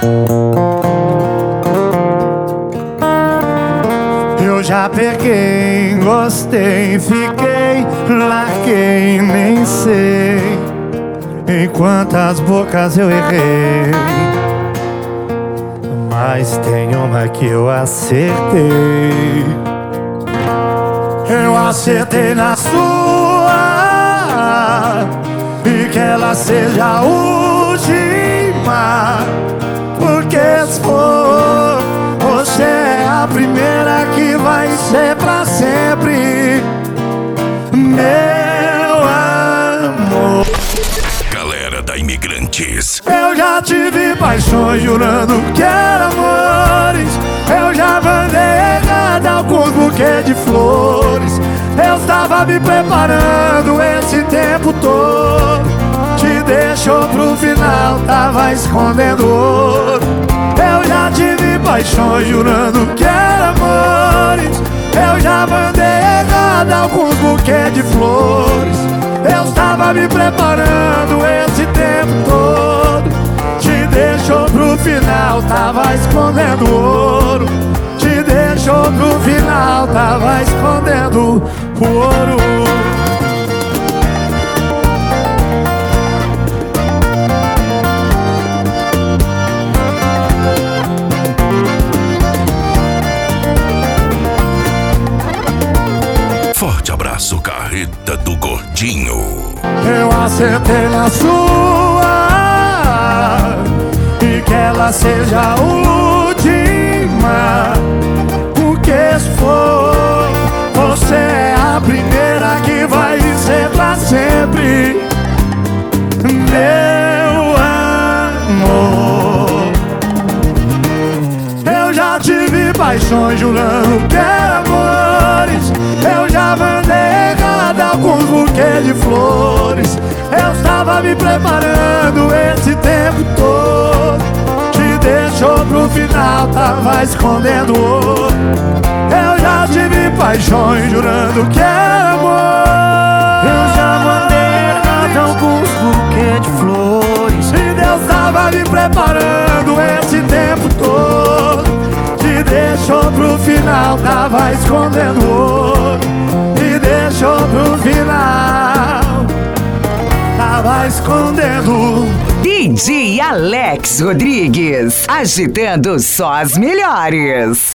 Eu já peguei, gostei, fiquei, larguei, nem sei em quantas bocas eu errei, mas tem uma que eu acertei. Eu acertei na sua, e que ela seja a última, porque se for, você é a primeira que vai ser pra sempre, meu amor. Galera da Imigrantes. Eu já tive paixões jurando que eram amores. Eu já mandei errado alguns buquês de flores. Eu estava me preparando esse tempo todo. Te deixou pro final, tava escondendo ouro. Eu já tive paixões jurando que eram amores. Eu já mandei errado alguns buquês de flores. Eu estava me preparando esse tempo todo. Te deixou pro final, tava escondendo ouro. Te deixou pro final, tava escondendo o ouro. Forte abraço, Carreta do Gordinho. Eu acertei na sua, e que ela seja a última, porque se for, você é a primeira que vai ser pra sempre, meu amor. Eu já tive paixões jurando que eram amores. Eu já mandei errado alguns buquês de flores. Eu estava me preparando esse tempo todo. Te deixou pro final, tava escondendo ouro. Eu já tive paixões jurando que era amor. Eu já mandei errado alguns buquês de flores. E Deus tava me preparando esse tempo todo. Te deixou pro final, tava escondendo ouro. E deixou pro final, tava escondendo. DJ Alex Rodrigues, agitando só as melhores.